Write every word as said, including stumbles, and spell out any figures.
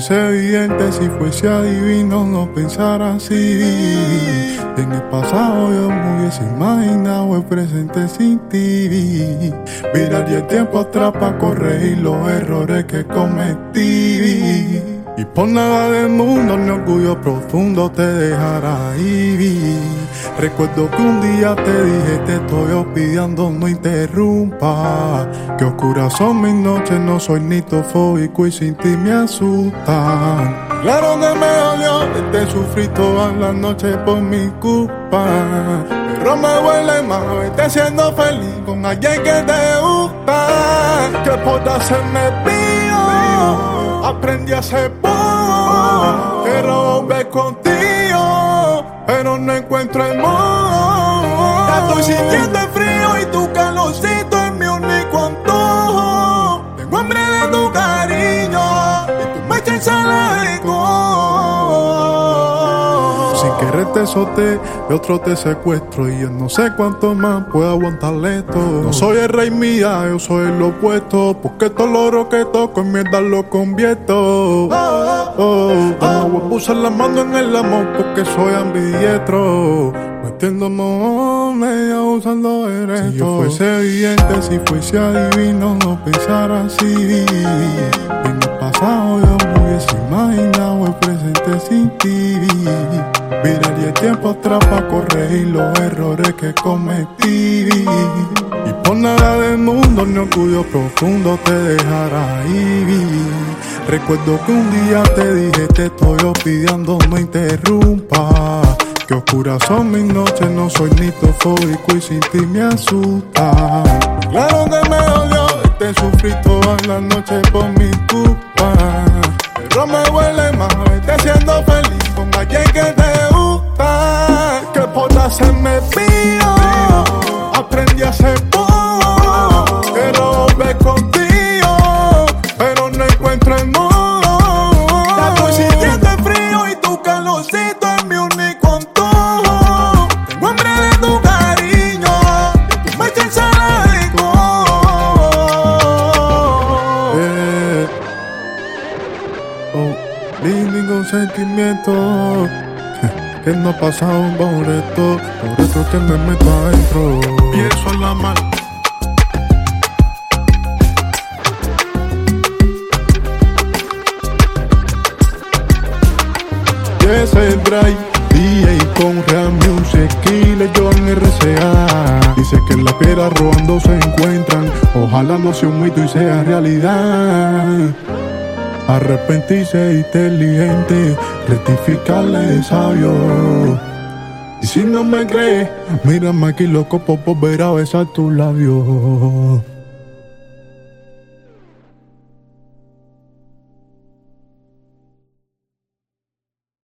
fuese evidente, si fuese adivino, no pensara así. En el pasado yo me hubiese imaginado el presente sin ti. Miraría el tiempo atrás para corregir los errores que cometí. Y por nada del mundo mi orgullo profundo te dejará ir. Recuerdo que un día te dije te estoy olvidando, no interrumpa. Que oscuras son mis noches, no soy nitofóbico y sin ti me asustan. Claro que me dolió verte sufrir todas las noches por mi culpa, pero me duele más verte siendo feliz con alguien que te gusta. Que por hacerme pío aprendí a ser bobo. Quiero volver contigo, pero no encuentro el modo. Ya estoy sintiendo el frío y tu calorcito es mi único antojo. Tengo hambre de tu cariño y tú me echas algo. Sin querer te solté, de otro te secuestro y yo no sé cuánto más puedo aguantarle esto. No soy el rey mía, yo soy el opuesto, porque todo lo oro que toco en mierda lo convierto. Oh, oh, oh. No voy a pusar la mano en el amor porque soy ambidiestro. No entiendo monedas usando esto. Si yo fuese evidente, si fuese adivino, no pensara así. En el pasado yo me hubiese imaginado el presente sin ti. Miraría el tiempo atrás para corregir los errores que cometí. Y por nada del mundo mi orgullo profundo te dejará ir. Recuerdo que un día te dije te estoy olvidando, no interrumpa. Que oscuras son mis noches, no soy nitofóbico y sin ti me asusta. Claro que me dolió verte sufrir todas las noches por mi culpa, pero me duele más verte siendo feliz con alguien que te gusta. Que por hacerme pío aprendí a ser bobo. Quiero volver contigo, pero no encuentro el modo. Ya estoy sintiendo el frío y tu calorcito es mi único antojo. Tengo hambre de tu cariño y tú me echas algo. Eh, oh, lindo consentimiento que no ha pasado por esto, por eso que me meto adentro. Pienso en la mano. Yes, el Drive, D J con Real Music y Legion R C A. Dice que en la piedra robando se encuentran. Ojalá no sea un mito y sea realidad. Arrepentirse inteligente, rectificarle sabio. Y si no me crees, mírame aquí loco por volver a besar tus labios.